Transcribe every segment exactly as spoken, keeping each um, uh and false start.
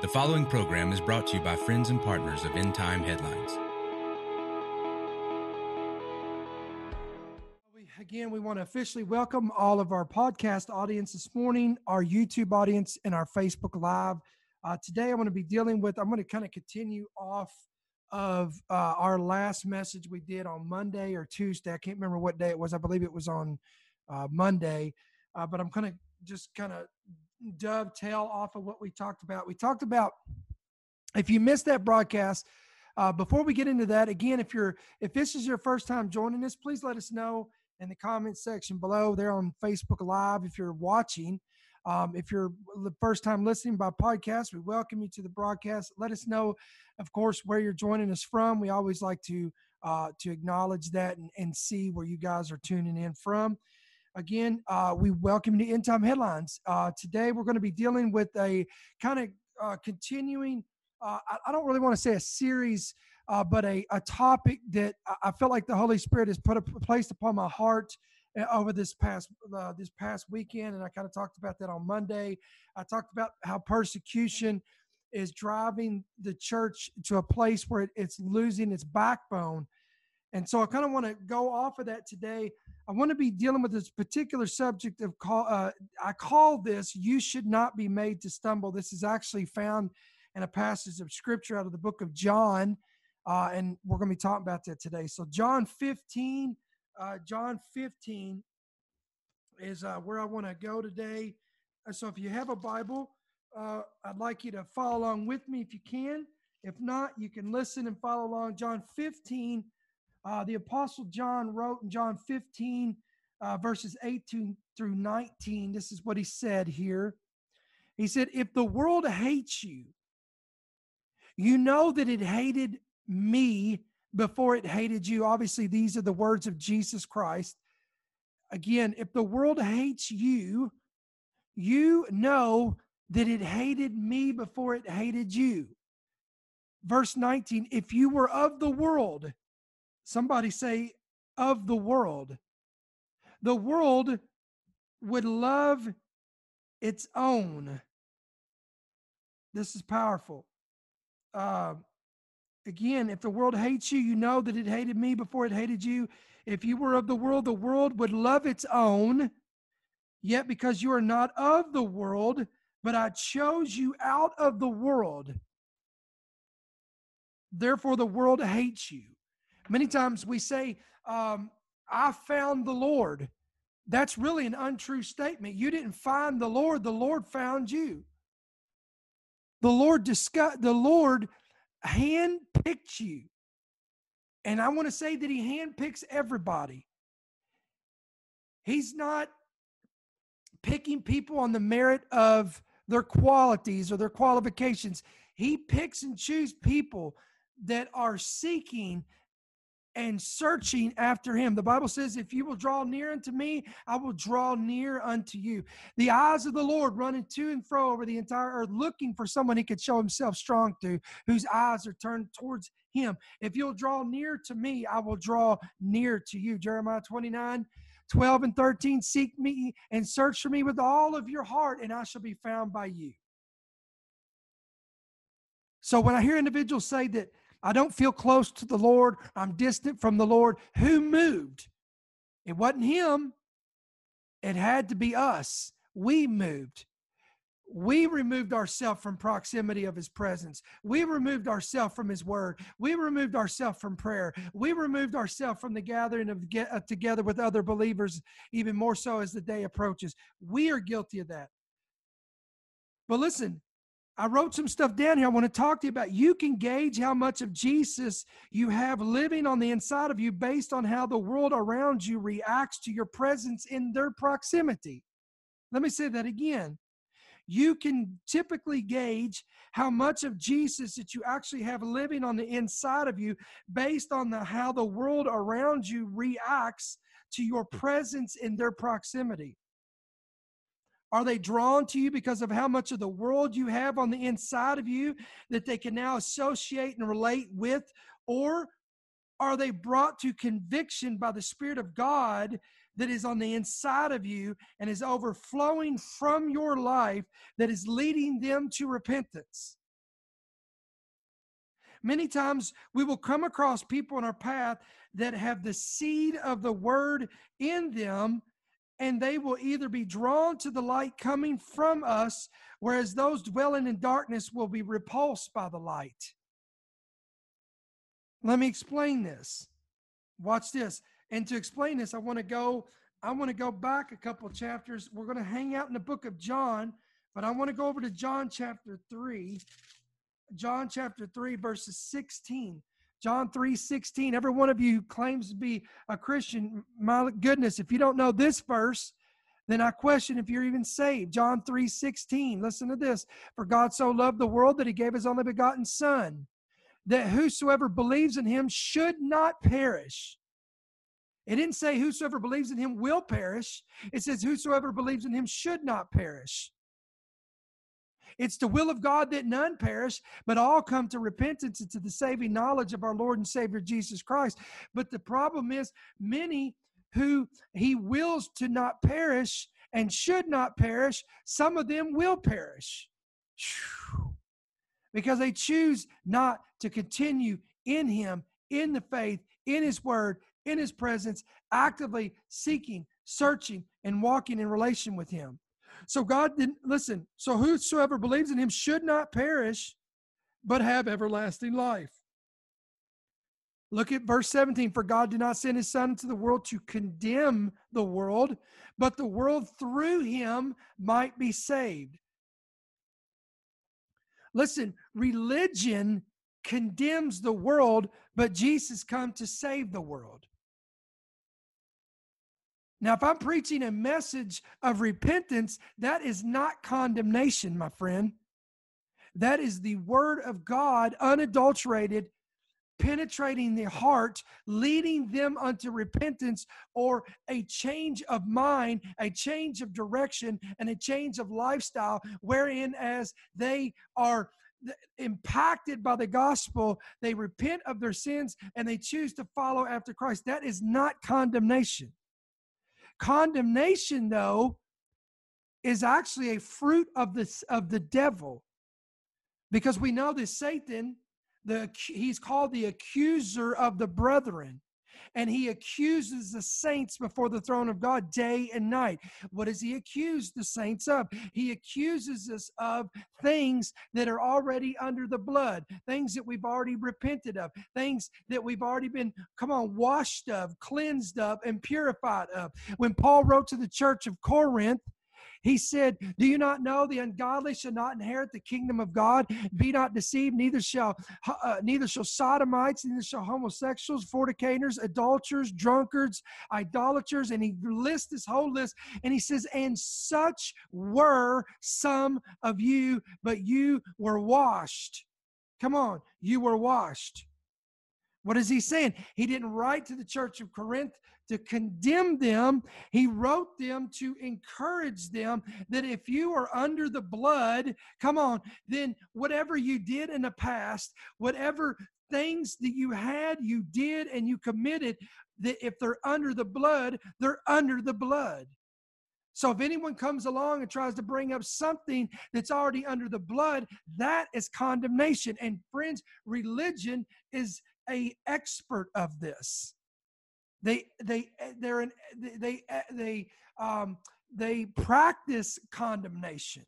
The following program is brought to you by friends and partners of End Time Headlines. Again, we want to officially welcome all of our podcast audience this morning, our YouTube audience, and our Facebook Live. Uh, today, I'm going to be dealing with, I'm going to kind of continue off of uh, our last message we did on Monday or Tuesday. I can't remember what day it was. I believe it was on uh, Monday, uh, but I'm going to just kind of dovetail off of what we talked about. We talked about, if you missed that broadcast, uh, before we get into that, again, if you're, if this is your first time joining us, please let us know in the comments section below there on Facebook Live. If you're watching, um, if you're the first time listening by podcast, we welcome you to the broadcast. Let us know, of course, where you're joining us from. We always like to uh, to acknowledge that and, and see where you guys are tuning in from. Again, uh, we welcome you to End Time Headlines. Uh, today, we're going to be dealing with a kind of uh, continuing, uh, I, I don't really want to say a series, uh, but a, a topic that I, I felt like the Holy Spirit has put a, placed upon my heart uh, over this past uh, this past weekend, and I kind of talked about that on Monday. I talked about how persecution is driving the church to a place where it, it's losing its backbone. And so I kind of want to go off of that today. I want to be dealing with this particular subject of call. Uh, I call this, "You should not be made to stumble." This is actually found in a passage of scripture out of the book of John. Uh, and we're going to be talking about that today. So John fifteen, uh, John fifteen is uh, where I want to go today. Uh, so if you have a Bible, uh, I'd like you to follow along with me if you can. If not, you can listen and follow along. John fifteen. Uh, the Apostle John wrote in John fifteen, uh, verses eighteen through nineteen. This is what he said here. He said, "If the world hates you, you know that it hated me before it hated you." Obviously, these are the words of Jesus Christ. Again, if the world hates you, you know that it hated me before it hated you. Verse nineteen, "If you were of the world," somebody say, "of the world," the world would love its own. This is powerful. Uh, again, if the world hates you, you know that it hated me before it hated you. If you were of the world, the world would love its own. Yet because you are not of the world, but I chose you out of the world, therefore the world hates you. Many times we say, um, "I found the Lord." That's really an untrue statement. You didn't find the Lord. The Lord found you. The Lord discuss, the Lord handpicked you. And I want to say that he handpicks everybody. He's not picking people on the merit of their qualities or their qualifications. He picks and chooses people that are seeking and searching after him. The Bible says, "If you will draw near unto me, I will draw near unto you." The eyes of the Lord running to and fro over the entire earth, looking for someone he could show himself strong to, whose eyes are turned towards him. "If you'll draw near to me, I will draw near to you." Jeremiah twenty-nine, twelve and thirteen, "Seek me and search for me with all of your heart, and I shall be found by you." So when I hear individuals say that, "I don't feel close to the Lord, I'm distant from the Lord," who moved? It wasn't him. It had to be us. We moved. We removed ourselves from proximity of his presence. We removed ourselves from his word. We removed ourselves from prayer. We removed ourselves from the gathering of get uh, together with other believers, even more so as the day approaches. We are guilty of that. But listen, I wrote some stuff down here I want to talk to you about. You can gauge how much of Jesus you have living on the inside of you based on how the world around you reacts to your presence in their proximity. Let me say that again. You can typically gauge how much of Jesus that you actually have living on the inside of you based on the, how the world around you reacts to your presence in their proximity. Are they drawn to you because of how much of the world you have on the inside of you that they can now associate and relate with? Or are they brought to conviction by the Spirit of God that is on the inside of you and is overflowing from your life that is leading them to repentance? Many times we will come across people in our path that have the seed of the word in them, and they will either be drawn to the light coming from us, whereas those dwelling in darkness will be repulsed by the light. Let me explain this. Watch this. And to explain this, I want to go, I want to go back a couple chapters. We're going to hang out in the book of John, but I want to go over to John chapter three. John chapter three, verses sixteen. John three sixteen. Every one of you who claims to be a Christian, my goodness, if you don't know this verse, then I question if you're even saved. John three sixteen. Listen to this. For God so loved the world that he gave his only begotten Son, that whosoever believes in him should not perish. It didn't say whosoever believes in him will perish. It says whosoever believes in him should not perish. It's the will of God that none perish, but all come to repentance and to the saving knowledge of our Lord and Savior Jesus Christ. But the problem is, many who he wills to not perish and should not perish, some of them will perish. Whew. Because they choose not to continue in him, in the faith, in his word, in his presence, actively seeking, searching, and walking in relation with him. So God didn't, listen, so whosoever believes in him should not perish, but have everlasting life. Look at verse seventeen. For God did not send his Son into the world to condemn the world, but the world through him might be saved. Listen, religion condemns the world, but Jesus come to save the world. Now, if I'm preaching a message of repentance, that is not condemnation, my friend. That is the word of God, unadulterated, penetrating the heart, leading them unto repentance or a change of mind, a change of direction, and a change of lifestyle, wherein as they are impacted by the gospel, they repent of their sins and they choose to follow after Christ. That is not condemnation. Condemnation, though, is actually a fruit of the, of the devil, because we know that Satan, the, he's called the accuser of the brethren, and he accuses the saints before the throne of God day and night. What does he accuse the saints of? He accuses us of things that are already under the blood, things that we've already repented of, things that we've already been, come on, washed of, cleansed of, and purified of. When Paul wrote to the church of Corinth, he said, do you not know the ungodly shall not inherit the kingdom of God? Be not deceived, neither shall uh, neither shall sodomites, neither shall homosexuals, fornicators, adulterers, drunkards, idolaters. And he lists this whole list. And he says, and such were some of you, but you were washed. Come on, you were washed. What is he saying? He didn't write to the church of Corinth to condemn them. He wrote them to encourage them that if you are under the blood, come on, then whatever you did in the past, whatever things that you had, you did, and you committed, that if they're under the blood, they're under the blood. So if anyone comes along and tries to bring up something that's already under the blood, that is condemnation. And friends, religion is a expert of this. They they they're an, they they um they practice condemnation.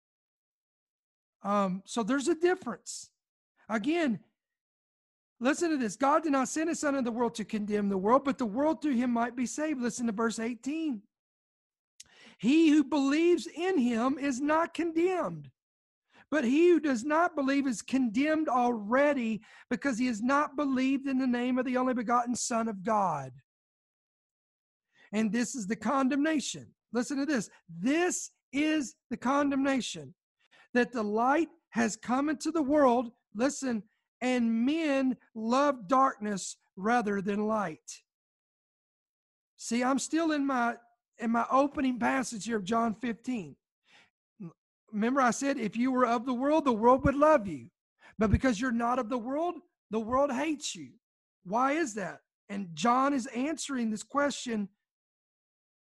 Um, so there's a difference. Again, listen to this. God did not send his Son into the world to condemn the world, but the world through him might be saved. Listen to verse eighteen. He who believes in him is not condemned, but he who does not believe is condemned already, because he has not believed in the name of the only begotten Son of God. And this is the condemnation. Listen to this. This is the condemnation, that the light has come into the world, listen, and men love darkness rather than light. See, I'm still in my in my opening passage here of John fifteen. Remember, I said, if you were of the world, the world would love you. But because you're not of the world, the world hates you. Why is that? And John is answering this question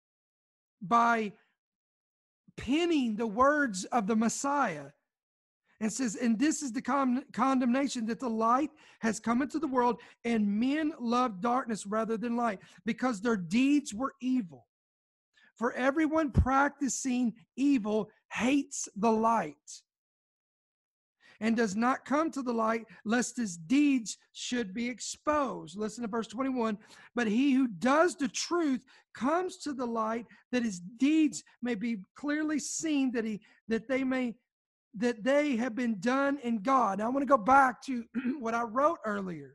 by penning the words of the Messiah. And says, and this is the con- condemnation, that the light has come into the world, and men love darkness rather than light, because their deeds were evil. For everyone practicing evil hates the light and does not come to the light, lest his deeds should be exposed. Listen to verse twenty-one. But he who does the truth comes to the light, that his deeds may be clearly seen, that he that they may that they have been done in God. Now I want to go back to what I wrote earlier.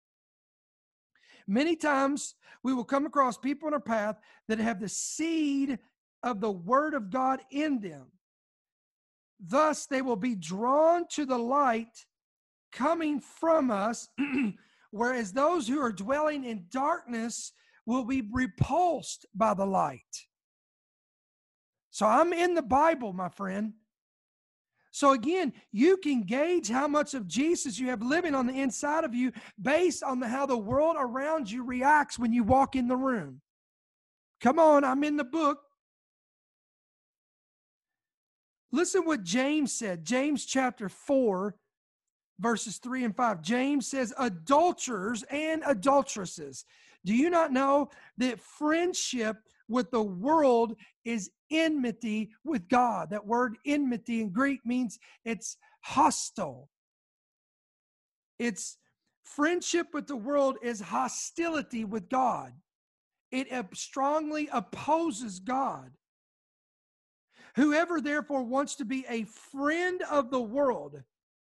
Many times we will come across people in our path that have the seed of the word of God in them. Thus, they will be drawn to the light coming from us, whereas those who are dwelling in darkness will be repulsed by the light. So I'm in the Bible, my friend. So again, you can gauge how much of Jesus you have living on the inside of you based on the, how the world around you reacts when you walk in the room. Come on, I'm in the book. Listen what James said. James chapter four, verses three and five. James says, adulterers and adulteresses, do you not know that friendship with the world is enmity with God? That word enmity in Greek means it's hostile. It's friendship with the world is hostility with God. It strongly opposes God. Whoever therefore wants to be a friend of the world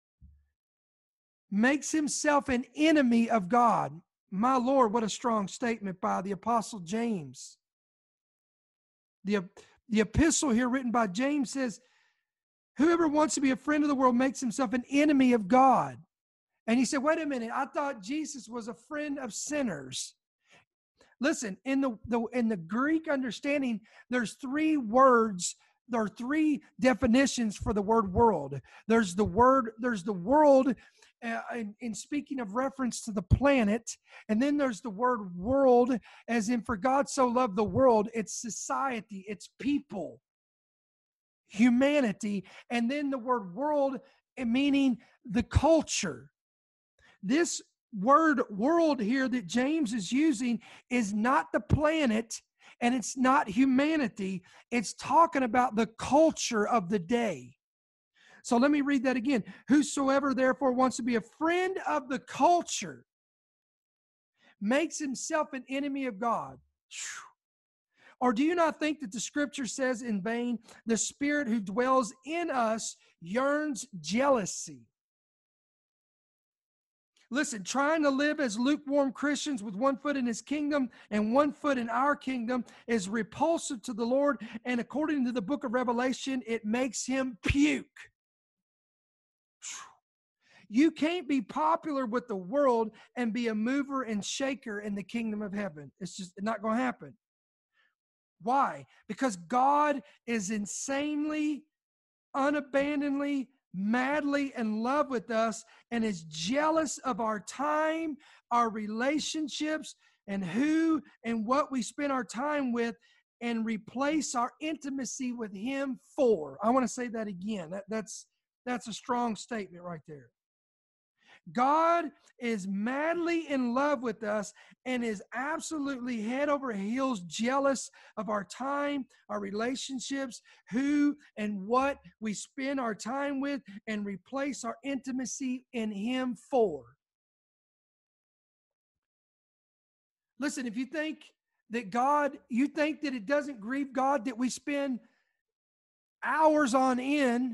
makes himself an enemy of God. My Lord, what a strong statement by the Apostle James. The, the epistle here written by James says, whoever wants to be a friend of the world makes himself an enemy of God. And he said, wait a minute, I thought Jesus was a friend of sinners. Listen, in the, the in the Greek understanding, there's three words. There are three definitions for the word world. There's the word, there's the world uh, in, in speaking of reference to the planet. And then there's the word world, as in for God so loved the world. It's society, it's people, humanity. And then the word world, meaning the culture. This word world here that James is using is not the planet, and it's not humanity. It's talking about the culture of the day. So let me read that again. Whosoever therefore wants to be a friend of the culture makes himself an enemy of God. Or do you not think that the scripture says in vain, the Spirit who dwells in us yearns jealousy? Listen, trying to live as lukewarm Christians with one foot in his kingdom and one foot in our kingdom is repulsive to the Lord. And according to the book of Revelation, it makes him puke. You can't be popular with the world and be a mover and shaker in the kingdom of heaven. It's just not going to happen. Why? Because God is insanely, unabandonedly, madly in love with us and is jealous of our time, our relationships, and who and what we spend our time with, and replace our intimacy with him for. I want to say that again. That, that's, that's a strong statement right there. God is madly in love with us and is absolutely head over heels jealous of our time, our relationships, who and what we spend our time with, and replace our intimacy in him for. Listen, if you think that God, you think that it doesn't grieve God that we spend hours on end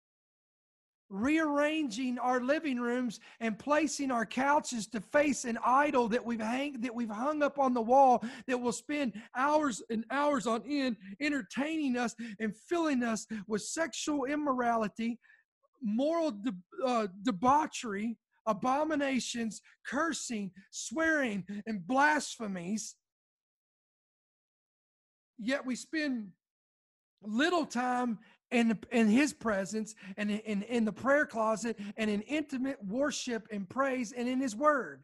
rearranging our living rooms and placing our couches to face an idol that we've hang, that we've hung up on the wall, that will spend hours and hours on end entertaining us and filling us with sexual immorality, moral de, uh, debauchery, abominations, cursing, swearing, and blasphemies. Yet we spend little time in, in his presence and in, in, in the prayer closet and in intimate worship and praise and in his word.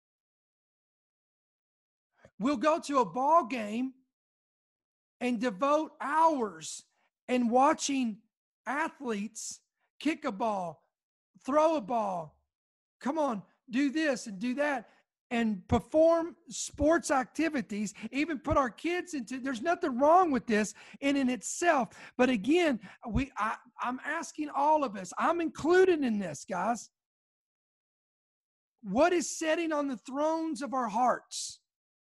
We'll go to a ball game and devote hours in watching athletes kick a ball, throw a ball. Come on, do this and do that. And perform sports activities, even put our kids into, there's nothing wrong with this in and itself. But again, we I, I'm asking all of us, I'm included in this, guys. What is sitting on the thrones of our hearts?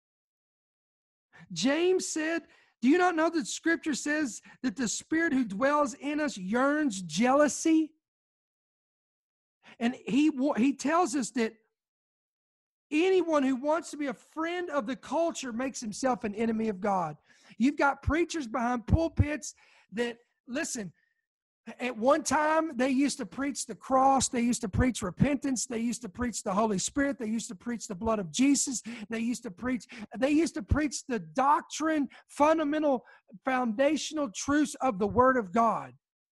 James said, do you not know that Scripture says that the Spirit who dwells in us yearns jealousy? And he, he tells us that anyone who wants to be a friend of the culture makes himself an enemy of God. You've got preachers behind pulpits that, listen, at one time they used to preach the cross, they used to preach repentance, they used to preach the Holy Spirit, they used to preach the blood of Jesus, they used to preach, they used to preach the doctrine, fundamental, foundational truths of the Word of God.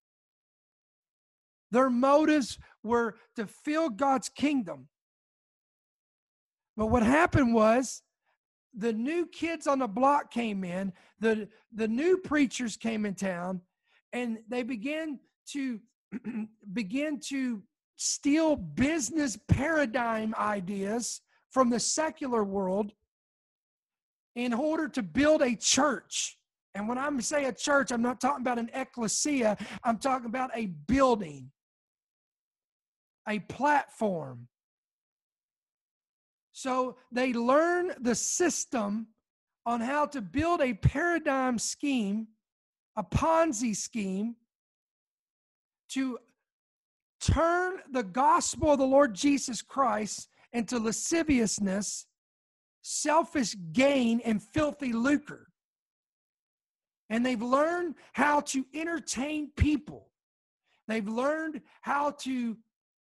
Their motives were to fill God's kingdom. But what happened was the new kids on the block came in, the, the new preachers came in town, and they began to begin to steal business paradigm ideas from the secular world in order to build a church. And when I'm saying a church, I'm not talking about an ecclesia. I'm talking about a building, a platform. So they learn the system on how to build a paradigm scheme, a Ponzi scheme, to turn the gospel of the Lord Jesus Christ into lasciviousness, selfish gain, and filthy lucre. And they've learned how to entertain people. They've learned how to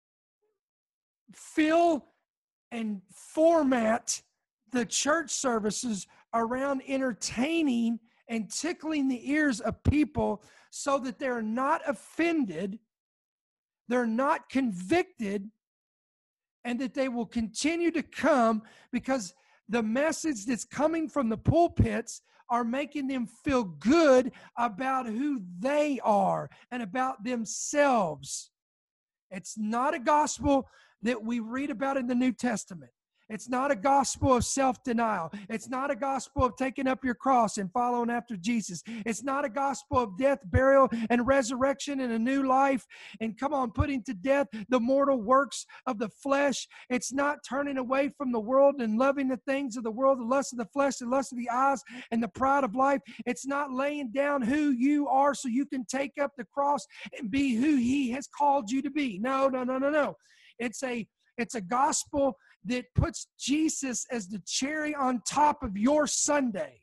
fill and format the church services around entertaining and tickling the ears of people so that they're not offended, they're not convicted, and that they will continue to come because the message that's coming from the pulpits are making them feel good about who they are and about themselves. It's not a gospel that we read about in the New Testament. It's not a gospel of self-denial. It's not a gospel of taking up your cross and following after Jesus. It's not a gospel of death, burial, and resurrection and a new life. And come on, putting to death the mortal works of the flesh. It's not turning away from the world and loving the things of the world, the lust of the flesh, the lust of the eyes, and the pride of life. It's not laying down who you are so you can take up the cross and be who He has called you to be. No, no, no, no, no. It's a, it's a gospel that puts Jesus as the cherry on top of your Sunday.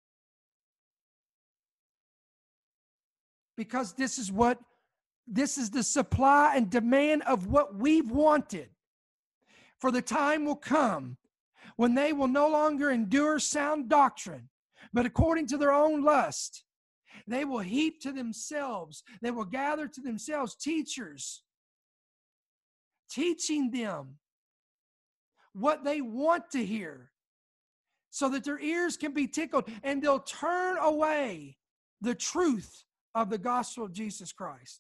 Because this is what, this is the supply and demand of what we've wanted. For the time will come when they will no longer endure sound doctrine, but according to their own lust, they will heap to themselves, they will gather to themselves teachers, teaching them what they want to hear so that their ears can be tickled, and they'll turn away the truth of the gospel of Jesus Christ.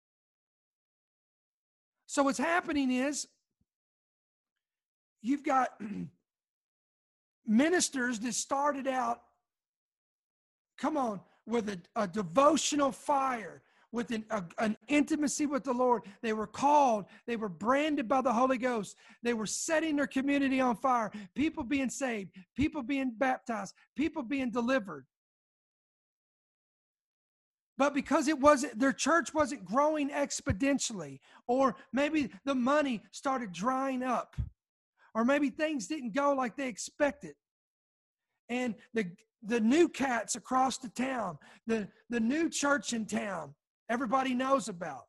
So what's happening is you've got ministers that started out, come on, with a, a devotional fire, with an, a, an intimacy with the Lord. They were called. They were branded by the Holy Ghost. They were setting their community on fire. People being saved. People being baptized. People being delivered. But because it wasn't, their church wasn't growing exponentially, or maybe the money started drying up, or maybe things didn't go like they expected. And the, the new cats across the town, the, the new church in town, everybody knows about,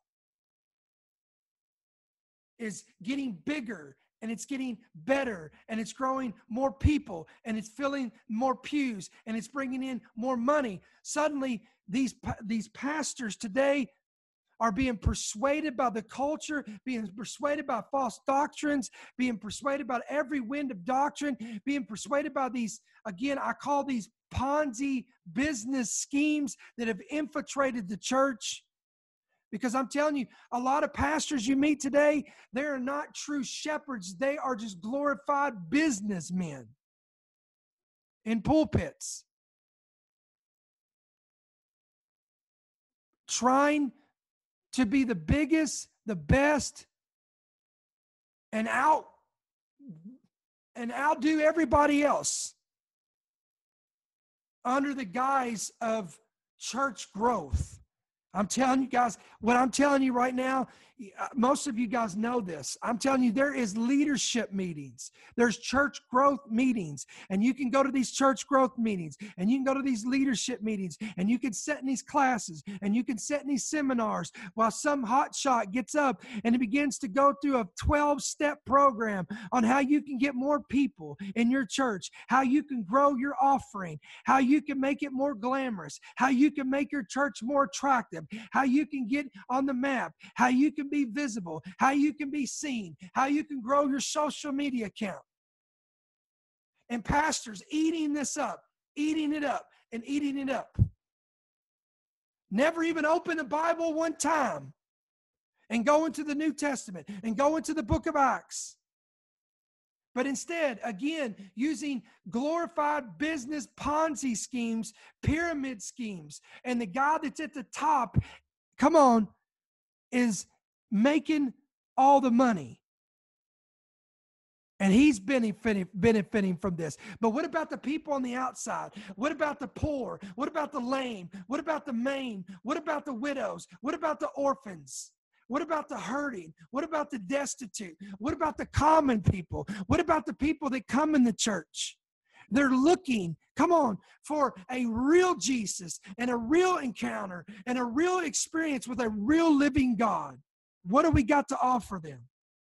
is getting bigger, and it's getting better, and it's growing more people, and it's filling more pews, and it's bringing in more money. Suddenly, these, these pastors today are being persuaded by the culture, being persuaded by false doctrines, being persuaded by every wind of doctrine, being persuaded by these, again, I call these Ponzi business schemes that have infiltrated the church. Because I'm telling you, a lot of pastors you meet today, they are not true shepherds. They are just glorified businessmen in pulpits, trying to be the biggest, the best, and out and outdo everybody else under the guise of church growth. I'm telling you guys, what I'm telling you right now, most of you guys know this. I'm telling you, there is leadership meetings. There's church growth meetings. And you can go to these church growth meetings. And you can go to these leadership meetings. And you can sit in these classes. And you can sit in these seminars while some hotshot gets up and it begins to go through a twelve-step program on how you can get more people in your church, how you can grow your offering, how you can make it more glamorous, how you can make your church more attractive, how you can get on the map, how you can be visible, how you can be seen, how you can grow your social media account. And pastors eating this up, eating it up, and eating it up. Never even open the Bible one time and go into the New Testament and go into the book of Acts. But instead, again, using glorified business Ponzi schemes, pyramid schemes, and the guy that's at the top, come on, is making all the money. And he's benefiting, benefiting from this. But what about the people on the outside? What about the poor? What about the lame? What about the maimed? What about the widows? What about the orphans? What about the hurting? What about the destitute? What about the common people? What about the people that come in the church? They're looking, come on, for a real Jesus and a real encounter and a real experience with a real living God. What do we got to offer them?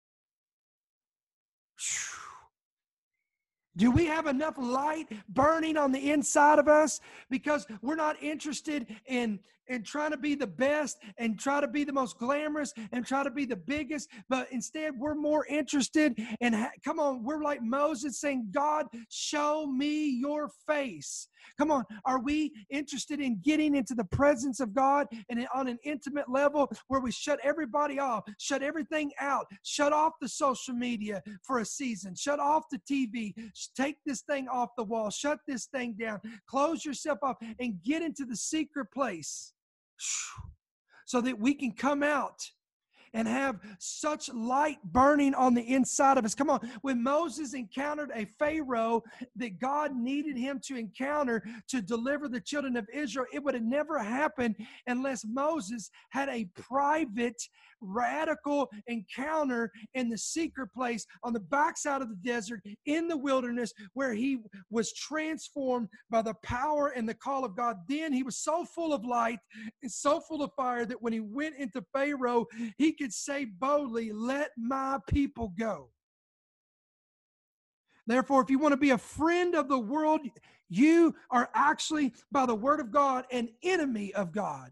Do we have enough light burning on the inside of us? Because we're not interested in, in trying to be the best and try to be the most glamorous and try to be the biggest, but instead we're more interested in, ha- come on, we're like Moses saying, God, show me your face. Come on, are we interested in getting into the presence of God and on an intimate level where we shut everybody off, shut everything out, shut off the social media for a season, shut off the T V, take this thing off the wall, shut this thing down, close yourself off, and get into the secret place so that we can come out and have such light burning on the inside of us. Come on, when Moses encountered a Pharaoh that God needed him to encounter to deliver the children of Israel, it would have never happened unless Moses had a private, radical encounter in the secret place on the backside of the desert in the wilderness where he was transformed by the power and the call of God. Then he was so full of light and so full of fire that when he went into Pharaoh, he could say boldly, "Let my people go." Therefore, if you want to be a friend of the world, you are actually, by the word of God, an enemy of God.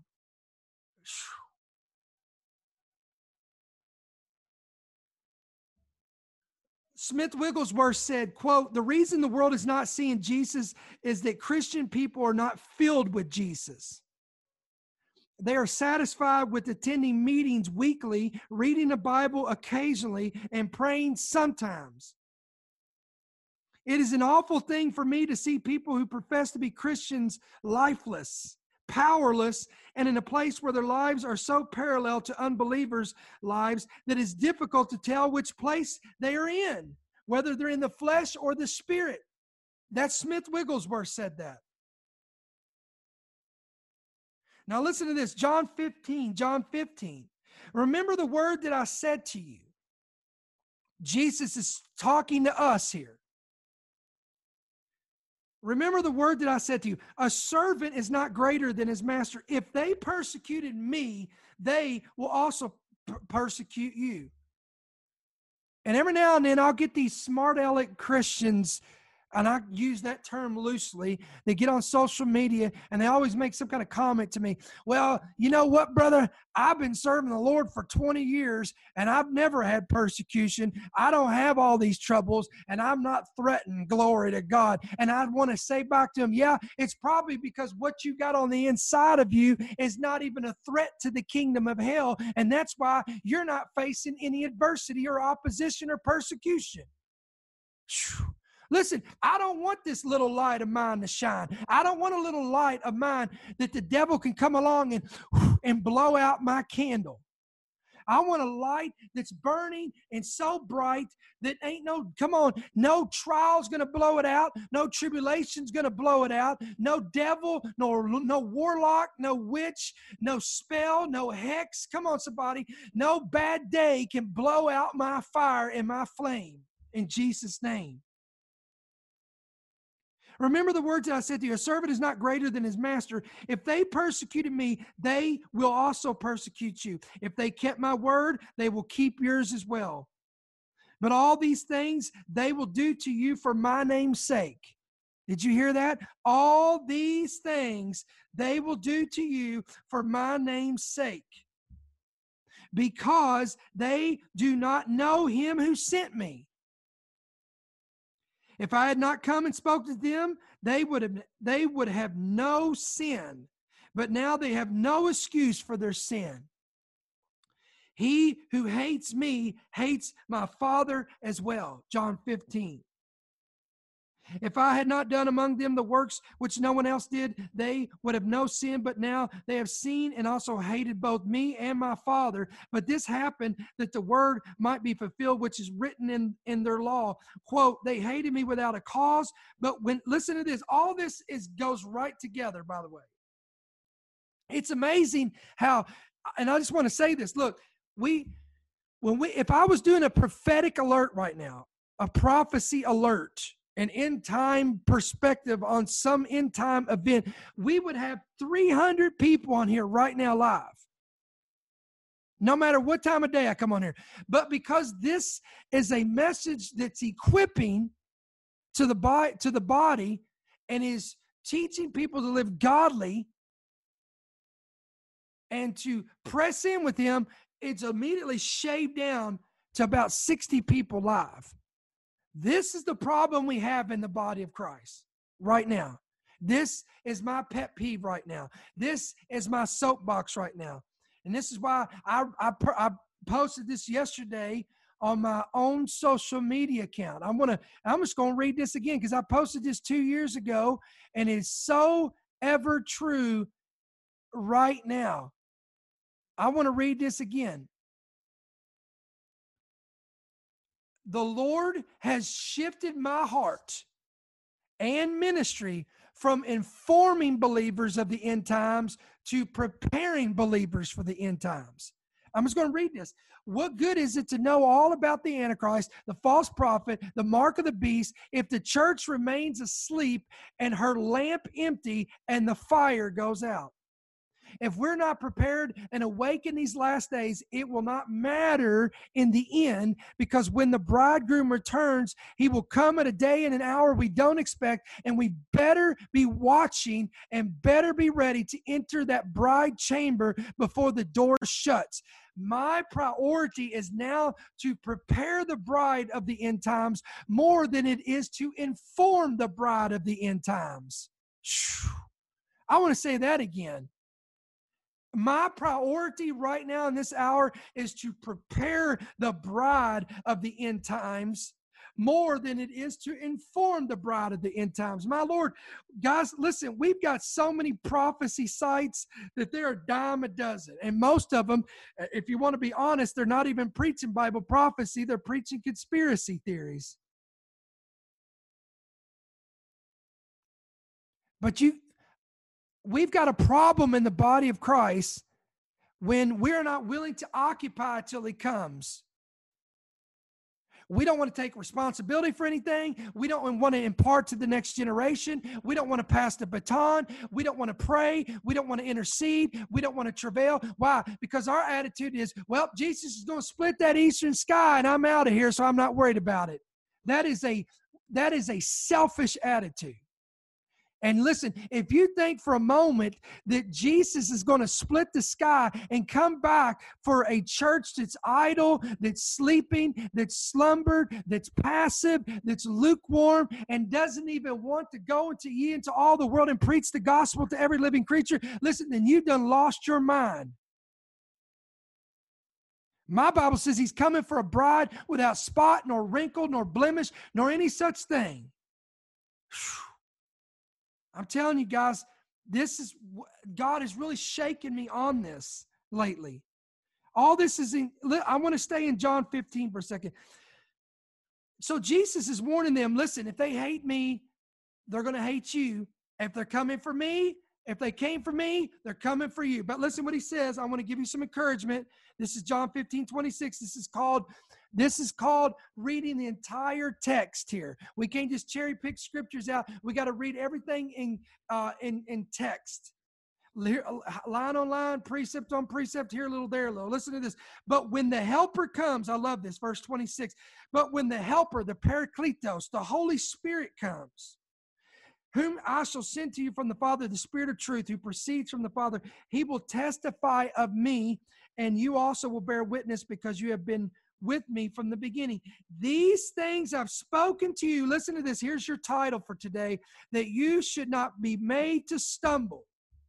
Smith Wigglesworth said, quote, "The reason the world is not seeing Jesus is that Christian people are not filled with Jesus. They are satisfied with attending meetings weekly, reading the Bible occasionally, and praying sometimes. It is an awful thing for me to see people who profess to be Christians lifeless, powerless, and in a place where their lives are so parallel to unbelievers' lives that it's difficult to tell which place they are in, whether they're in the flesh or the spirit." That Smith Wigglesworth said that. Now listen to this, John fifteen, John fifteen. "Remember the word that I said to you." Jesus is talking to us here. "Remember the word that I said to you. A servant is not greater than his master. If they persecuted me, they will also p- persecute you." And every now and then I'll get these smart aleck Christians and I use that term loosely, they get on social media and they always make some kind of comment to me. Well, you know what, brother? I've been serving the Lord for twenty years and I've never had persecution. I don't have all these troubles and I'm not threatened. Glory to God. And I want to say back to them, yeah, it's probably because what you got on the inside of you is not even a threat to the kingdom of hell. And that's why you're not facing any adversity or opposition or persecution. Whew. Listen, I don't want this little light of mine to shine. I don't want a little light of mine that the devil can come along and, and blow out my candle. I want a light that's burning and so bright that ain't no, come on, no trial's going to blow it out. No tribulation's going to blow it out. No devil, no, no warlock, no witch, no spell, no hex. Come on, somebody. No bad day can blow out my fire and my flame in Jesus' name. Remember the words that I said to you, a servant is not greater than his master. If they persecuted me, they will also persecute you. If they kept my word, they will keep yours as well. But all these things they will do to you for my name's sake. Did you hear that? All these things they will do to you for my name's sake, because they do not know him who sent me. If I had not come and spoken to them, they would have, they would have no sin. But now they have no excuse for their sin. He who hates me hates my Father as well. John fifteen. If I had not done among them the works which no one else did, they would have no sin. But now they have seen and also hated both me and my Father. But this happened that the word might be fulfilled, which is written in, in their law. Quote, they hated me without a cause. But when, listen to this, all this is goes right together, by the way. It's amazing how, and I just want to say this, look, we, when we, if I was doing a prophetic alert right now, a prophecy alert, an end time perspective on some end time event, we would have three hundred people on here right now live. No matter what time of day I come on here. But because this is a message that's equipping to the body, to the body and is teaching people to live godly and to press in with him, it's immediately shaved down to about sixty people live. This is the problem we have in the body of Christ right now. This is my pet peeve right now. This is my soapbox right now. And this is why I, I, I posted this yesterday on my own social media account. I'm gonna, I'm just going to read this again because I posted this two years ago, and it's so ever true right now. I want to read this again. The Lord has shifted my heart and ministry from informing believers of the end times to preparing believers for the end times. I'm just going to read this. What good is it to know all about the Antichrist, the false prophet, the mark of the beast, if the church remains asleep and her lamp empty and the fire goes out? If we're not prepared and awake in these last days, it will not matter in the end, because when the bridegroom returns, he will come at a day and an hour we don't expect, and we better be watching and better be ready to enter that bride chamber before the door shuts. My priority is now to prepare the bride of the end times more than it is to inform the bride of the end times. I want to say that again. My priority right now in this hour is to prepare the bride of the end times more than it is to inform the bride of the end times. My Lord, guys, listen, we've got so many prophecy sites that they're a dime a dozen. And most of them, if you want to be honest, they're not even preaching Bible prophecy. They're preaching conspiracy theories. But you... We've got a problem in the body of Christ when we're not willing to occupy till he comes. We don't want to take responsibility for anything. We don't want to impart to the next generation. We don't want to pass the baton. We don't want to pray. We don't want to intercede. We don't want to travail. Why? Because our attitude is, well, Jesus is going to split that eastern sky and I'm out of here, so I'm not worried about it. That is a that is a selfish attitude. And listen, if you think for a moment that Jesus is going to split the sky and come back for a church that's idle, that's sleeping, that's slumbered, that's passive, that's lukewarm, and doesn't even want to go into ye into all the world and preach the gospel to every living creature, listen, then you've done lost your mind. My Bible says he's coming for a bride without spot, nor wrinkle, nor blemish, nor any such thing. Whew. I'm telling you guys, this is, God has really shaken me on this lately. All this is in, I want to stay in John fifteen for a second. So Jesus is warning them, listen, if they hate me, they're going to hate you. If they're coming for me, if they came for me, they're coming for you. But listen what he says. I want to give you some encouragement. This is John fifteen, twenty-six. This is called, this is called reading the entire text here. We can't just cherry pick scriptures out. We got to read everything in, uh, in, in text. Line on line, precept on precept, here a little, there a little. Listen to this. But when the helper comes, I love this, verse twenty-six. But when the helper, the Parakletos, the Holy Spirit comes, whom I shall send to you from the Father, the Spirit of truth, who proceeds from the Father, he will testify of me, and you also will bear witness because you have been with me from the beginning. These things I've spoken to you. Listen to this. Here's your title for today, that you should not be made to stumble.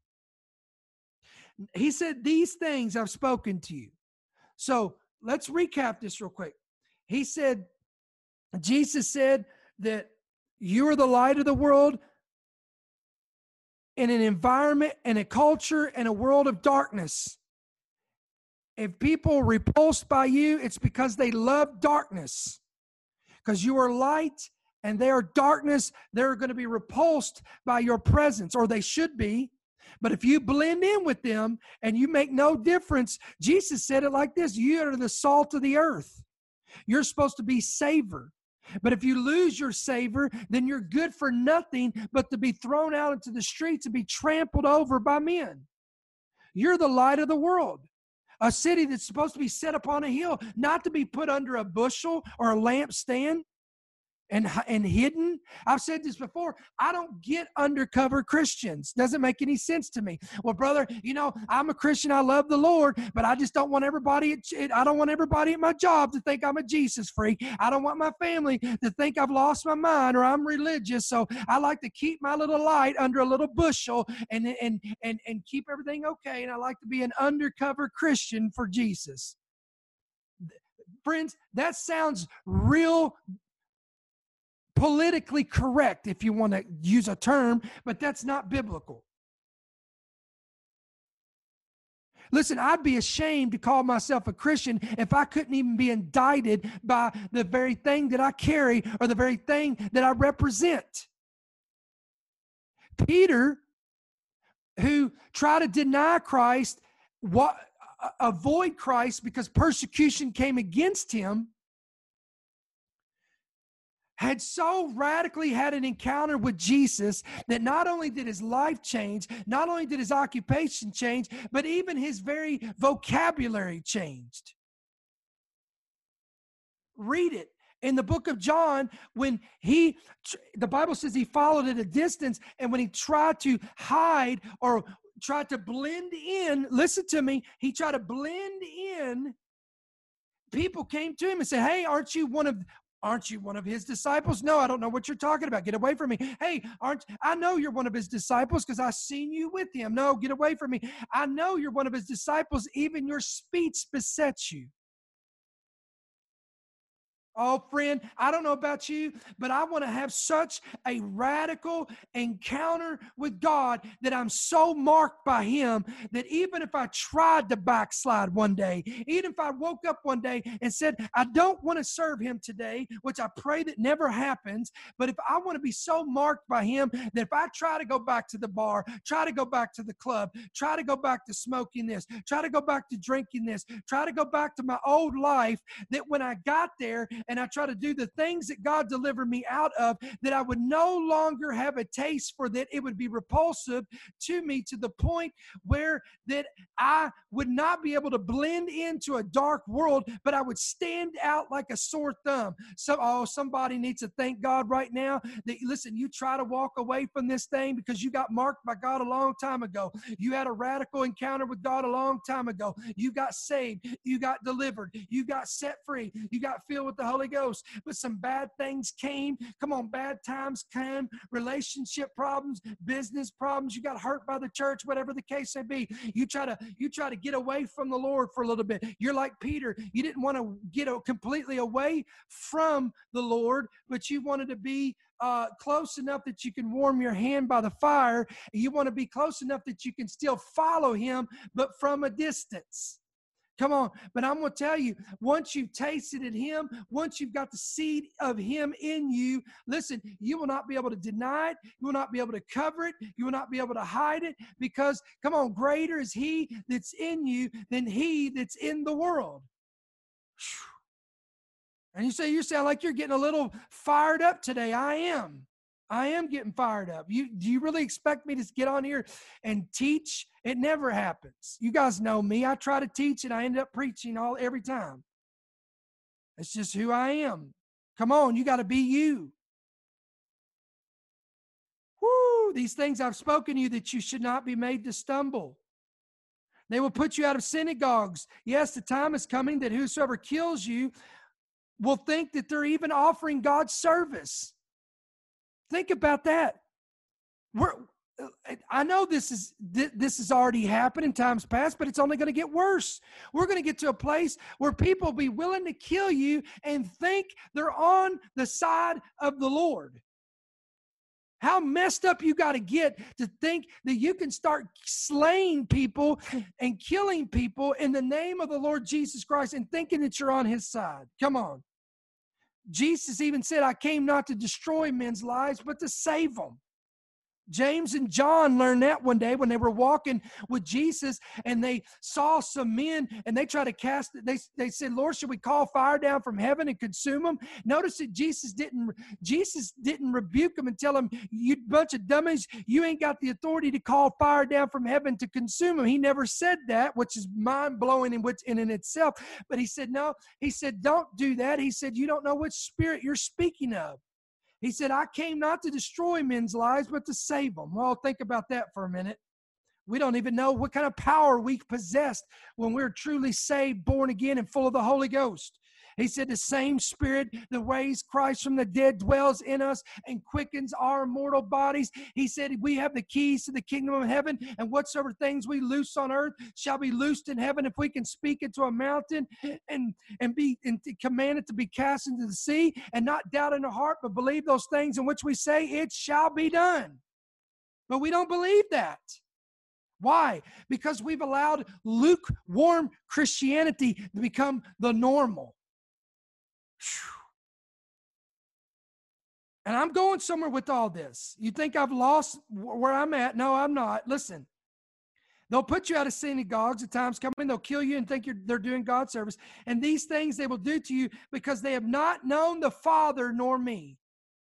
He said, these things I've spoken to you. So let's recap this real quick. He said, Jesus said that you are the light of the world in an environment and a culture and a world of darkness. If people are repulsed by you, it's because they love darkness. Because you are light and they are darkness, they're going to be repulsed by your presence, or they should be. But if you blend in with them and you make no difference, Jesus said it like this: you are the salt of the earth. You're supposed to be savor. But if you lose your savor, then you're good for nothing but to be thrown out into the streets and be trampled over by men. You're the light of the world. A city that's supposed to be set upon a hill, not to be put under a bushel or a lampstand and, and hidden. I've said this before. I don't get undercover Christians. Doesn't make any sense to me. Well, brother, you know, I'm a Christian. I love the Lord, but I just don't want everybody at, I don't want everybody at my job to think I'm a Jesus freak. I don't want my family to think I've lost my mind or I'm religious. So I like to keep my little light under a little bushel and, and, and, and keep everything okay. And I like to be an undercover Christian for Jesus. Friends, that sounds real politically correct, if you want to use a term, but that's not biblical. Listen, I'd be ashamed to call myself a Christian if I couldn't even be indicted by the very thing that I carry or the very thing that I represent. Peter, who tried to deny Christ, what, avoid Christ because persecution came against him, had so radically had an encounter with Jesus that not only did his life change, not only did his occupation change, but even his very vocabulary changed. Read it. In the book of John, when he, the Bible says he followed at a distance, and when he tried to hide or tried to blend in, listen to me, he tried to blend in, people came to him and said, hey, aren't you one of Aren't you one of his disciples? No, I don't know what you're talking about. Get away from me. Hey, aren't I know you're one of his disciples because I've seen you with him. No, get away from me. I know you're one of his disciples. Even your speech besets you. Oh, friend, I don't know about you, but I want to have such a radical encounter with God that I'm so marked by him that even if I tried to backslide one day, even if I woke up one day and said, I don't want to serve him today, which I pray that never happens, but if I want to be so marked by him that if I try to go back to the bar, try to go back to the club, try to go back to smoking this, try to go back to drinking this, try to go back to my old life, that when I got there and I try to do the things that God delivered me out of, that I would no longer have a taste for that. It would be repulsive to me to the point where that I would not be able to blend into a dark world, but I would stand out like a sore thumb. So, oh, somebody needs to thank God right now that, listen, you try to walk away from this thing because you got marked by God a long time ago. You had a radical encounter with God a long time ago. You got saved. You got delivered. You got set free. You got filled with the Holy Ghost. But some bad things came. Come on, bad times came. Relationship problems, business problems. You got hurt by the church, whatever the case may be. You try to you try to get away from the Lord for a little bit. You're like Peter. You didn't want to get completely away from the Lord, but you wanted to be uh, close enough that you can warm your hand by the fire. You want to be close enough that you can still follow him, but from a distance. Come on. But I'm going to tell you, once you've tasted him, once you've got the seed of him in you, listen, you will not be able to deny it. You will not be able to cover it. You will not be able to hide it, because, come on, greater is he that's in you than he that's in the world. And you say, you sound like you're getting a little fired up today. I am. I am getting fired up. You, do you really expect me to get on here and teach? It never happens. You guys know me. I try to teach and I end up preaching all every time. It's just who I am. Come on, you got to be you. Woo, these things I've spoken to you that you should not be made to stumble. They will put you out of synagogues. Yes, the time is coming that whosoever kills you will think that they're even offering God's service. Think about that. We're, I know this is this has already happened in times past, but it's only going to get worse. We're going to get to a place where people will be willing to kill you and think they're on the side of the Lord. How messed up you got to get to think that you can start slaying people and killing people in the name of the Lord Jesus Christ and thinking that you're on his side. Come on. Jesus even said, I came not to destroy men's lives, but to save them. James and John learned that one day when they were walking with Jesus, and they saw some men, and they tried to cast it. They, they said, Lord, should we call fire down from heaven and consume them? Notice that Jesus didn't, Jesus didn't rebuke them and tell them, you bunch of dummies, you ain't got the authority to call fire down from heaven to consume them. He never said that, which is mind-blowing in, which, in, in itself. But he said, no, he said, don't do that. He said, you don't know which spirit you're speaking of. He said, I came not to destroy men's lives, but to save them. Well, think about that for a minute. We don't even know what kind of power we possessed when we're truly saved, born again, and full of the Holy Ghost. He said the same spirit that raised Christ from the dead dwells in us and quickens our mortal bodies. He said we have the keys to the kingdom of heaven, and whatsoever things we loose on earth shall be loosed in heaven. If we can speak into a mountain and, and be and command it to be cast into the sea, and not doubt in our heart, but believe those things in which we say, it shall be done. But we don't believe that. Why? Because we've allowed lukewarm Christianity to become the normal. And I'm going somewhere with all this. You think I've lost where I'm at? No, I'm not. Listen, they'll put you out of synagogues. At times coming, they'll kill you and think you're, they're doing God's service. And these things they will do to you because they have not known the Father nor me.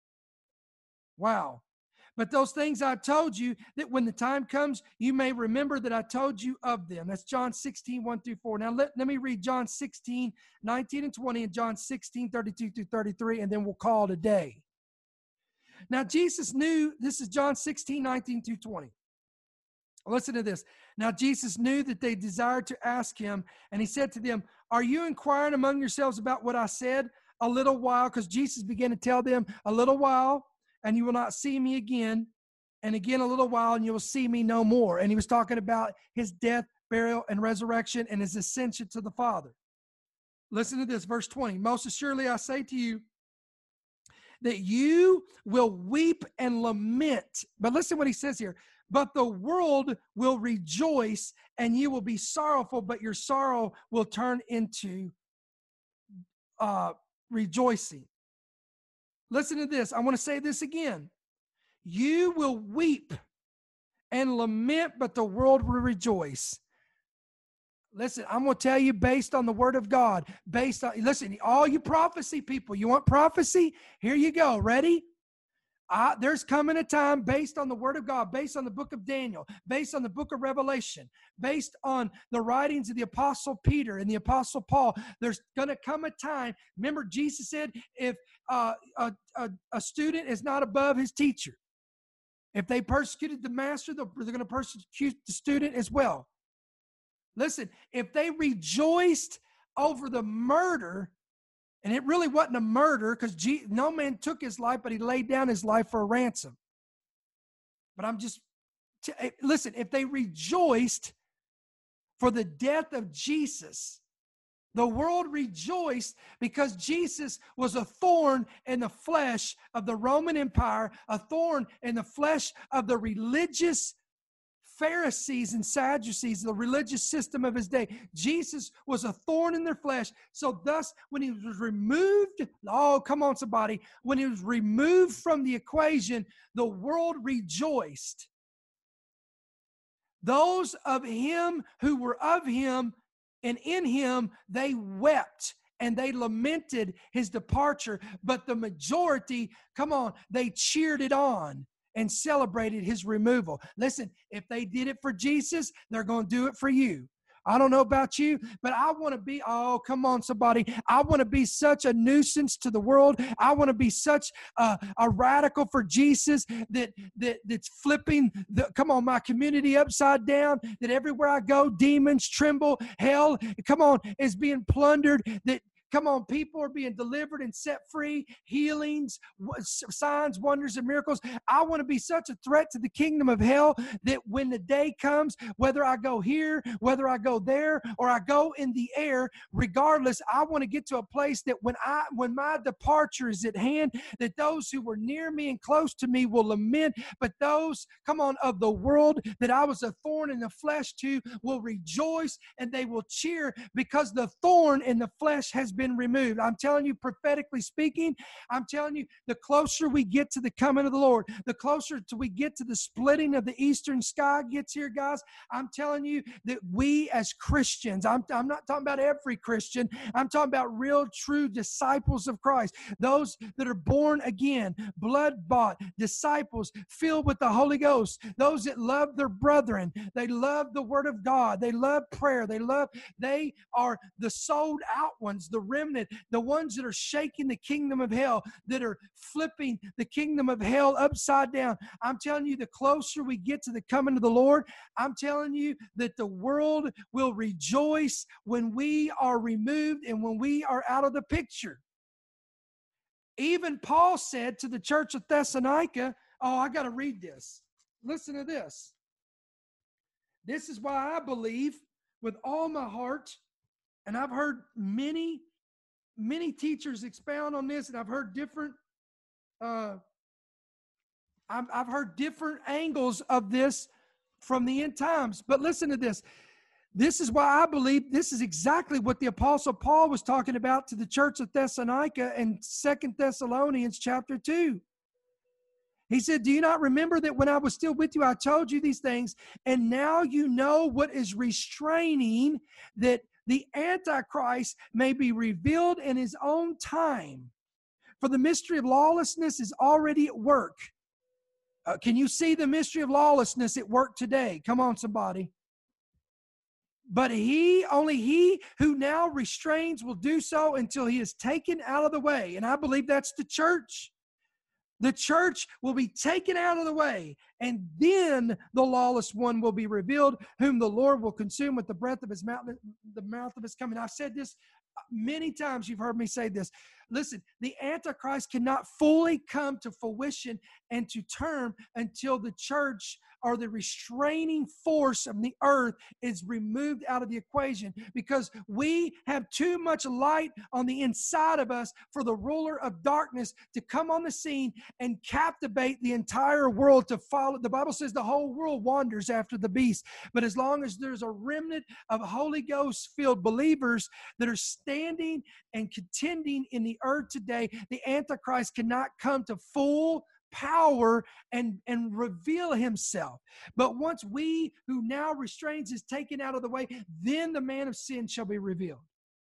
Wow. But those things I told you, that when the time comes, you may remember that I told you of them. That's John sixteen, one through four. Now, let, let me read John sixteen, nineteen and twenty, and John sixteen, thirty-two through thirty-three, and then we'll call it a day. Now, Jesus knew, this is John sixteen, nineteen through twenty. Listen to this. Now, Jesus knew that they desired to ask him, and he said to them, are you inquiring among yourselves about what I said? A little while, because Jesus began to tell them, a little while, and you will not see me again, and again a little while, and you will see me no more. And he was talking about his death, burial, and resurrection, and his ascension to the Father. Listen to this, verse twenty. Most assuredly I say to you that you will weep and lament. But listen what he says here. But the world will rejoice, and you will be sorrowful, but your sorrow will turn into uh, rejoicing. Listen to this. I want to say this again. You will weep and lament, but the world will rejoice. Listen, I'm going to tell you based on the word of God, based on, listen, all you prophecy people, you want prophecy? Here you go. Ready? Uh, there's coming a time based on the word of God, based on the book of Daniel, based on the book of Revelation, based on the writings of the apostle Peter and the apostle Paul. There's going to come a time. Remember, Jesus said, if uh, a, a, a student is not above his teacher, if they persecuted the master, they're going to persecute the student as well. Listen, if they rejoiced over the murder, and it really wasn't a murder because no man took his life, but he laid down his life for a ransom. But I'm just, t- listen, if they rejoiced for the death of Jesus, the world rejoiced because Jesus was a thorn in the flesh of the Roman Empire, a thorn in the flesh of the religious Pharisees and Sadducees, the religious system of his day. Jesus was a thorn in their flesh. So thus, when he was removed, oh, come on, somebody, when he was removed from the equation, the world rejoiced. Those of him who were of him and in him, they wept and they lamented his departure. But the majority, come on, they cheered it on and celebrated his removal. Listen, if they did it for Jesus, they're going to do it for you. I don't know about you, but I want to be, oh, come on, somebody. I want to be such a nuisance to the world. I want to be such a, a radical for Jesus that, that that's flipping, the, come on, my community upside down, that everywhere I go, demons tremble, hell, come on, is being plundered, that come on, people are being delivered and set free, healings, signs, wonders, and miracles. I want to be such a threat to the kingdom of hell that when the day comes, whether I go here, whether I go there, or I go in the air, regardless, I want to get to a place that when I, when my departure is at hand, that those who were near me and close to me will lament, but those, come on, of the world that I was a thorn in the flesh to will rejoice and they will cheer because the thorn in the flesh has been been removed. I'm telling you, prophetically speaking, I'm telling you, the closer we get to the coming of the Lord, the closer to we get to the splitting of the eastern sky gets here, guys, I'm telling you that we as Christians, I'm, I'm not talking about every Christian, I'm talking about real, true disciples of Christ, those that are born again, blood-bought, disciples filled with the Holy Ghost, those that love their brethren, they love the Word of God, they love prayer, they love, they are the sold out ones, the remnant, the ones that are shaking the kingdom of hell, that are flipping the kingdom of hell upside down. I'm telling you, the closer we get to the coming of the Lord, I'm telling you that the world will rejoice when we are removed and when we are out of the picture. Even Paul said to the church of Thessalonica, oh, I got to read this. Listen to this. This is why I believe with all my heart, and I've heard many Many teachers expound on this, and I've heard different, uh, I've, I've heard different angles of this from the end times. But listen to this. This is why I believe this is exactly what the Apostle Paul was talking about to the church of Thessalonica in Second Thessalonians chapter two. He said, do you not remember that when I was still with you, I told you these things, and now you know what is restraining that the Antichrist may be revealed in his own time. For the mystery of lawlessness is already at work. Uh, can you see the mystery of lawlessness at work today? Come on, somebody. But he, only he who now restrains will do so until he is taken out of the way. And I believe that's the church. The church will be taken out of the way, and then the lawless one will be revealed, whom the Lord will consume with the breath of his mouth, the mouth of his coming. I've said this many times. You've heard me say this. Listen, the Antichrist cannot fully come to fruition and to term until the church or the restraining force of the earth is removed out of the equation, because we have too much light on the inside of us for the ruler of darkness to come on the scene and captivate the entire world to follow. The Bible says the whole world wanders after the beast, but as long as there's a remnant of Holy Ghost filled believers that are standing and contending in the earth today, the Antichrist cannot come to full power and, and reveal himself. But once we who now restrains is taken out of the way, then the man of sin shall be revealed.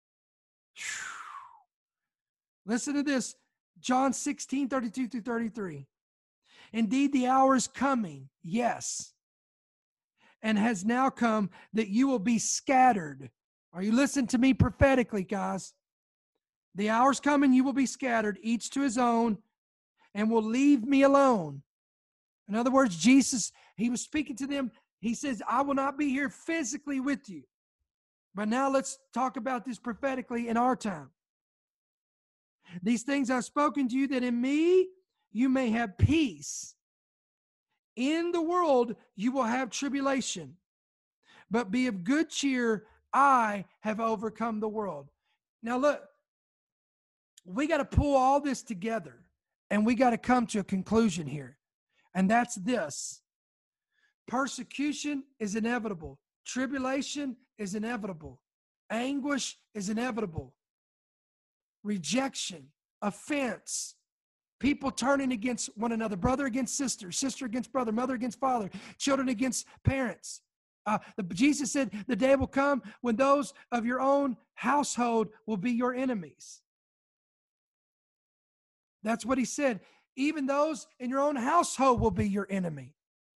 Listen to this. John sixteen, thirty-two through thirty-three. Indeed, the hour is coming, yes, and has now come that you will be scattered. Are you listening to me prophetically, guys? The hour's coming, you will be scattered, each to his own, and will leave me alone. In other words, Jesus, he was speaking to them. He says, I will not be here physically with you. But now let's talk about this prophetically in our time. These things I've spoken to you, that in me you may have peace. In the world you will have tribulation, but be of good cheer. I have overcome the world. Now look, we got to pull all this together, and we got to come to a conclusion here. And that's this. Persecution is inevitable. Tribulation is inevitable. Anguish is inevitable. Rejection, offense, people turning against one another, brother against sister, sister against brother, mother against father, children against parents. Uh, the, Jesus said the day will come when those of your own household will be your enemies. That's what he said. Even those in your own household will be your enemy.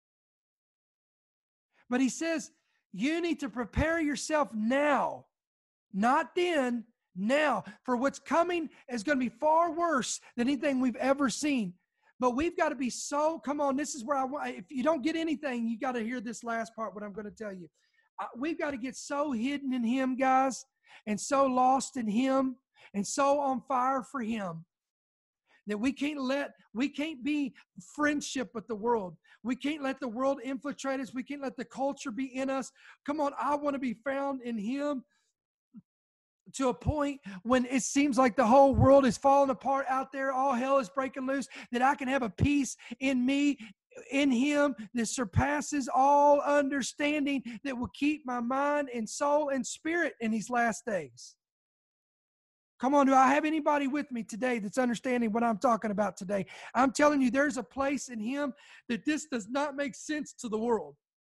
But he says, you need to prepare yourself now, not then, now. For what's coming is going to be far worse than anything we've ever seen. But we've got to be so, come on, this is where I want, if you don't get anything, you got to hear this last part, what I'm going to tell you. Uh, we've got to get so hidden in him, guys, and so lost in him, and so on fire for him, that we can't let, we can't be friendship with the world. We can't let the world infiltrate us. We can't let the culture be in us. Come on, I want to be found in him to a point when it seems like the whole world is falling apart out there. All hell is breaking loose, that I can have a peace in me, in him, that surpasses all understanding, that will keep my mind and soul and spirit in these last days. Come on, do I have anybody with me today that's understanding what I'm talking about today? I'm telling you, there's a place in him that this does not make sense to the world.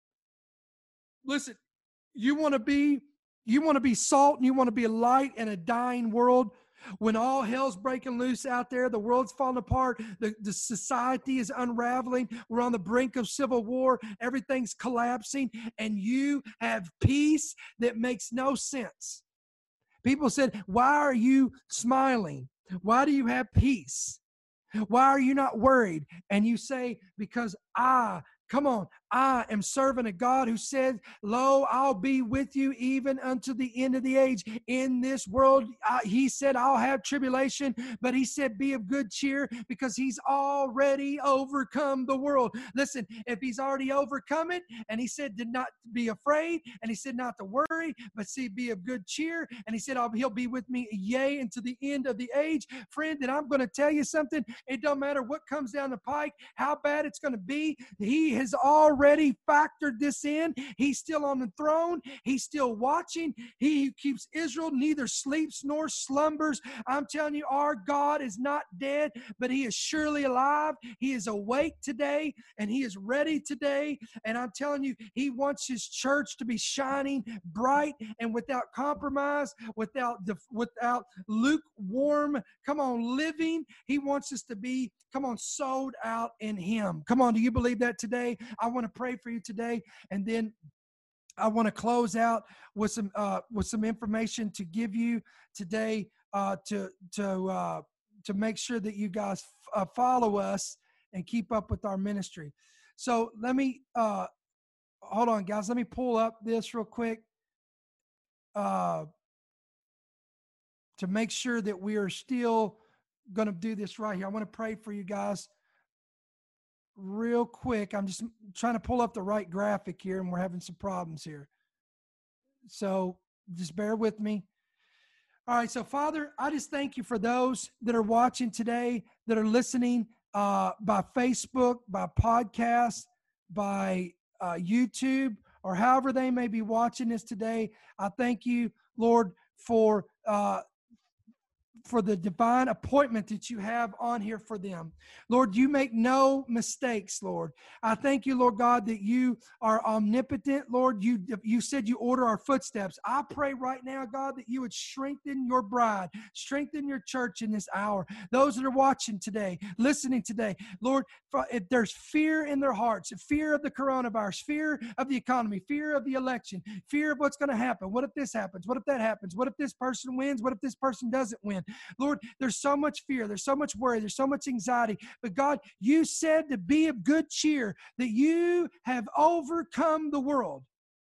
Listen, you want to be, you want to be salt and you want to be a light in a dying world. When all hell's breaking loose out there, the world's falling apart, the, the society is unraveling, we're on the brink of civil war, everything's collapsing, and you have peace that makes no sense. People said, why are you smiling? Why do you have peace? Why are you not worried? And you say, because I, come on, I am serving a God who said, lo, I'll be with you even unto the end of the age. In this world, I, he said, I'll have tribulation, but he said, be of good cheer, because he's already overcome the world. Listen, if he's already overcome it, and he said, did not be afraid, and he said, not to worry, but see, be of good cheer, and he said, I'll, he'll be with me, yea, unto the end of the age. Friend, and I'm going to tell you something, it don't matter what comes down the pike, how bad it's going to be, he has already Already factored this in. He's still on the throne. He's still watching. He who keeps Israel neither sleeps nor slumbers. I'm telling you, our God is not dead, but he is surely alive. He is awake today, and he is ready today. And I'm telling you, he wants his church to be shining bright and without compromise, without without lukewarm, come on, living. He wants us to be, come on, sold out in him. Come on, do you believe that today? I want to pray for you today, and then I want to close out with some uh, with some information to give you today uh, to to uh, to make sure that you guys f- uh, follow us and keep up with our ministry. So let me uh, hold on, guys. Let me pull up this real quick uh, to make sure that we are still going to do this right here. I want to pray for you guys real quick. I'm just trying to pull up the right graphic here, and we're having some problems here. So just bear with me. All right. So Father, I just thank you for those that are watching today, that are listening uh, by Facebook, by podcast, by uh, YouTube, or however they may be watching this today. I thank you, Lord, for uh, for the divine appointment that you have on here for them. Lord, you make no mistakes, Lord. I thank you, Lord God, that you are omnipotent. Lord, you, you said you order our footsteps. I pray right now, God, that you would strengthen your bride, strengthen your church in this hour. Those that are watching today, listening today, Lord, if there's fear in their hearts, fear of the coronavirus, fear of the economy, fear of the election, fear of what's going to happen. What if this happens? What if that happens? What if this person wins? What if this person doesn't win? Lord, there's so much fear. There's so much worry. There's so much anxiety. But God, you said to be of good cheer, that you have overcome the world.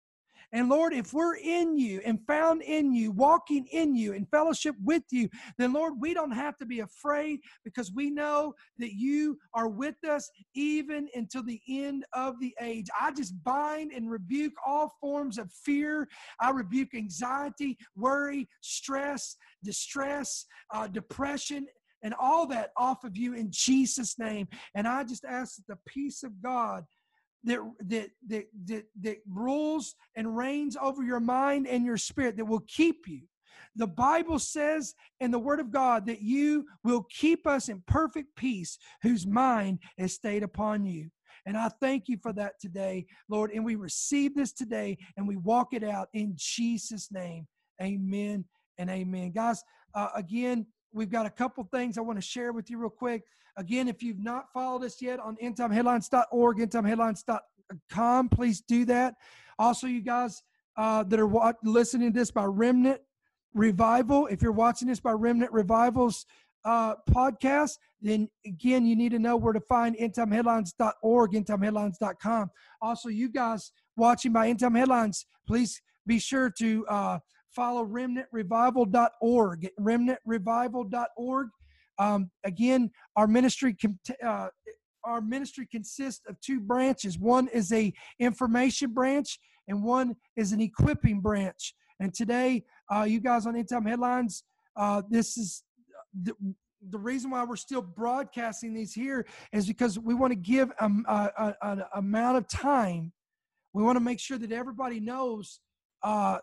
And Lord, if we're in you and found in you, walking in you, in fellowship with you, then Lord, we don't have to be afraid, because we know that you are with us even until the end of the age. I just bind and rebuke all forms of fear. I rebuke anxiety, worry, stress, distress, uh, depression, and all that off of you in Jesus' name. And I just ask that the peace of God That, that, that, that, that rules and reigns over your mind and your spirit, that will keep you. The Bible says in the Word of God that you will keep us in perfect peace, whose mind is stayed upon you. And I thank you for that today, Lord. And we receive this today and we walk it out in Jesus' name. Amen and amen. Guys, uh, again, we've got a couple things I want to share with you real quick. Again, if you've not followed us yet on end time headlines dot org, end time headlines dot com, please do that. Also, you guys uh, that are wa- listening to this by Remnant Revival, if you're watching this by Remnant Revival's uh, podcast, then again, you need to know where to find end time headlines dot org, end time headlines dot com. Also, you guys watching by End Time Headlines, please be sure to uh, follow remnant revival dot org, remnant revival dot org. Um, again, our ministry, uh, our ministry consists of two branches. One is a information branch, and one is an equipping branch. And today, uh, you guys on End Time Headlines, uh, this is the, the reason why we're still broadcasting these here is because we want to give a, a, a, a amount of time. We want to make sure that everybody knows uh,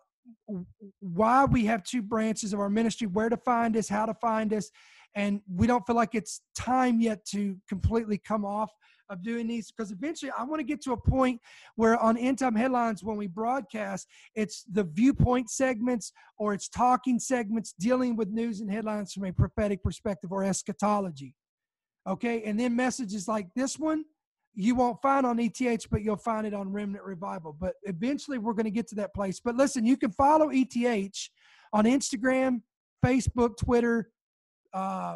why we have two branches of our ministry, where to find us, how to find us. And we don't feel like it's time yet to completely come off of doing these, because eventually I want to get to a point where on End Time Headlines, when we broadcast, it's the viewpoint segments or it's talking segments dealing with news and headlines from a prophetic perspective or eschatology. Okay, and then messages like this one, you won't find on E T H, but you'll find it on Remnant Revival. But eventually we're going to get to that place. But listen, you can follow E T H on Instagram, Facebook, Twitter, uh,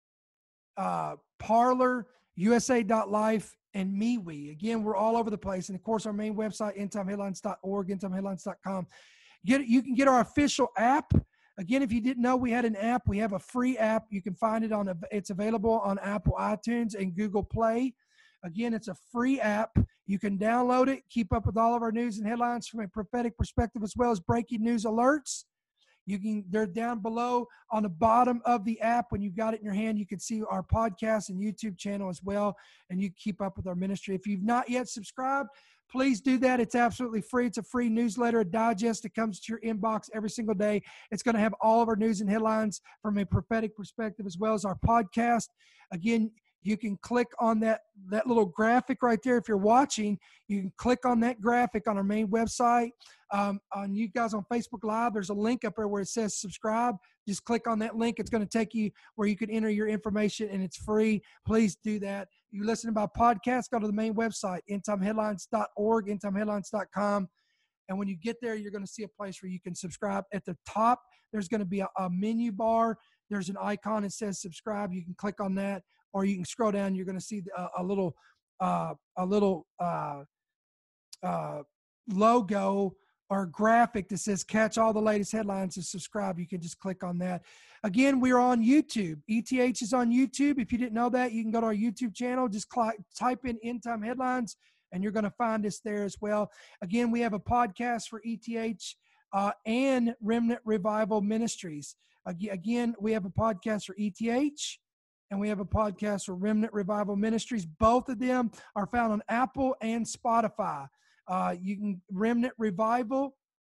uh, Parler, U S A dot life, and MeWe. Again, we're all over the place. And of course, our main website, end time headlines dot org, end time headlines dot com. Get, you can get our official app. Again, if you didn't know we had an app, we have a free app. You can find it on, a, it's available on Apple iTunes and Google Play. Again, it's a free app. You can download it, keep up with all of our news and headlines from a prophetic perspective, as well as breaking news alerts. You can, they're down below on the bottom of the app. When you've got it in your hand, you can see our podcast and YouTube channel as well, and you keep up with our ministry. If you've not yet subscribed, please do that. It's absolutely free. It's a free newsletter, a digest that comes to your inbox every single day. It's going to have all of our news and headlines from a prophetic perspective, as well as our podcast. Again, you can click on that, that little graphic right there. If you're watching, you can click on that graphic on our main website. Um, on you guys on Facebook Live, there's a link up there where it says subscribe. Just click on that link. It's going to take you where you can enter your information, and it's free. Please do that. You listen about podcasts, go to the main website, end time headlines dot org, end time headlines dot com. And when you get there, you're going to see a place where you can subscribe. At the top, there's going to be a, a menu bar. There's an icon that says subscribe. You can click on that, or you can scroll down. You're going to see a, a little, uh, a little uh, uh, logo or graphic that says catch all the latest headlines and subscribe. You can just click on that. Again, we're on YouTube. E T H is on YouTube. If you didn't know that, you can go to our YouTube channel. Just cl- type in End Time Headlines, and you're going to find us there as well. Again, we have a podcast for E T H uh, and Remnant Revival Ministries. Again, we have a podcast for E T H, and we have a podcast for Remnant Revival Ministries. Both of them are found on Apple and Spotify. Uh, you can Remnant Revival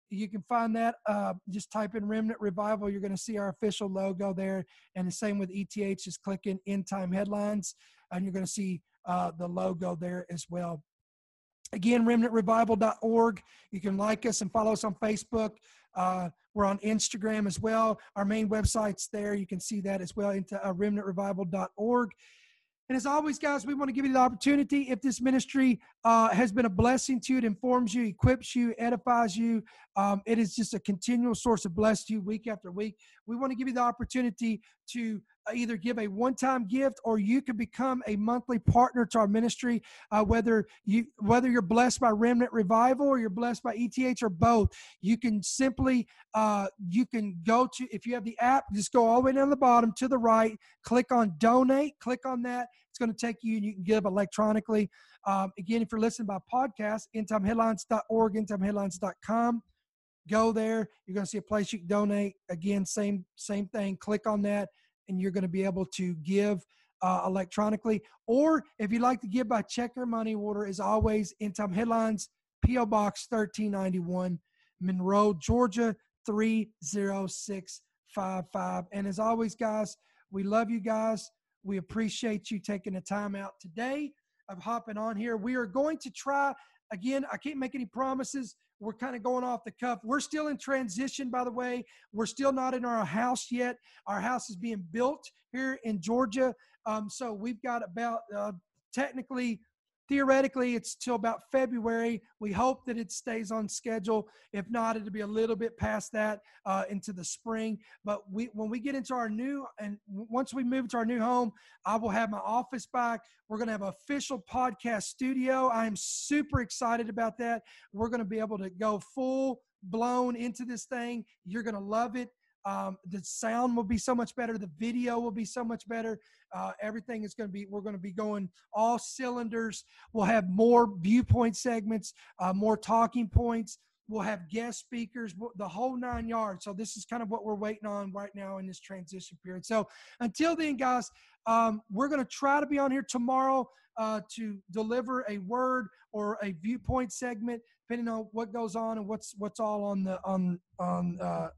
you can find that. Uh, just type in Remnant Revival. You're going to see our official logo there. And the same with E T H, just click in End Time Headlines, and you're going to see uh, the logo there as well. Again, remnant revival dot org. You can like us and follow us on Facebook. Uh, we're on Instagram as well. Our main website's there. You can see that as well, into uh, remnant revival dot org. And as always, guys, we want to give you the opportunity. If this ministry uh, has been a blessing to you, it informs you, equips you, edifies you, um, it is just a continual source of blessing to you week after week. We want to give you the opportunity to either give a one-time gift, or you could become a monthly partner to our ministry, uh, whether, you, whether you're blessed by Remnant Revival or you're blessed by E T H or both. You can simply, uh, you can go to, if you have the app, just go all the way down the bottom to the right, click on Donate, click on that. It's going to take you, and you can give electronically. Um, again, if you're listening by podcast, end time headlines dot org, end time headlines dot com. Go there. You're going to see a place you can donate. Again, same same thing. Click on that, and you're going to be able to give uh, electronically. Or if you'd like to give by check or money order, as always, End Time Headlines, P O Box thirteen ninety-one, Monroe, Georgia, three zero six five five. And as always, guys, we love you guys. We appreciate you taking the time out today of hopping on here. We are going to try, again, I can't make any promises. We're kind of going off the cuff. We're still in transition, by the way. We're still not in our house yet. Our house is being built here in Georgia. Um, so we've got about, uh, technically, theoretically, it's till about February. We hope that it stays on schedule. If not, it'll be a little bit past that uh, into the spring. But we, when we get into our new, and once we move to our new home, I will have my office back. We're going to have an official podcast studio. I am super excited about that. We're going to be able to go full blown into this thing. You're going to love it. Um, the sound will be so much better. The video will be so much better. Uh, everything is going to be, we're going to be going all cylinders. We'll have more viewpoint segments, uh, more talking points. We'll have guest speakers, the whole nine yards. So this is kind of what we're waiting on right now in this transition period. So until then, guys, um, we're going to try to be on here tomorrow uh, to deliver a word or a viewpoint segment, depending on what goes on and what's, what's all on the, on, on, uh,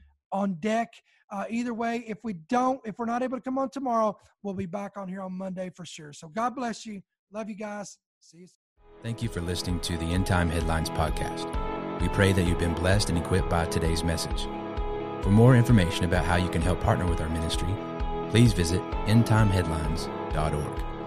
on deck. Uh, either way, if we don't, if we're not able to come on tomorrow, we'll be back on here on Monday for sure. So God bless you. Love you guys. See you soon. Thank you for listening to the End Time Headlines podcast. We pray that you've been blessed and equipped by today's message. For more information about how you can help partner with our ministry, please visit end time headlines dot org.